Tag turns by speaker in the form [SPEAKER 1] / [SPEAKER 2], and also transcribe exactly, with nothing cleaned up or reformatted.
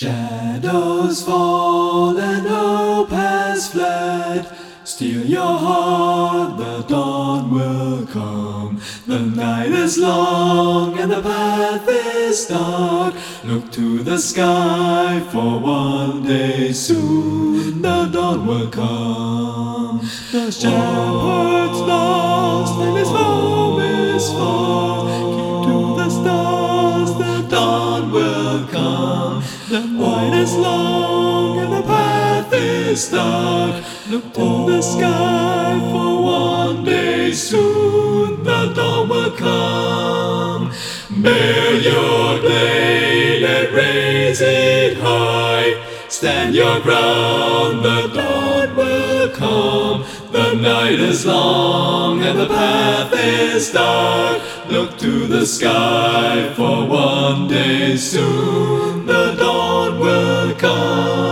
[SPEAKER 1] Shadows fall and hope has fled. Steel your heart, the dawn will come. The night is long and the path is dark. Look to the sky, for one day soon the dawn will come. The shepherd's lost and his home is far. Keep to the stars, the dawn will come. The night is long and the path is dark. Look to the sky, for one day soon the dawn will come. Bear your blade and raise it high. Stand your ground, the dawn will come. The night is long and the path is dark. Look to the sky, for one day soon the dawn will come.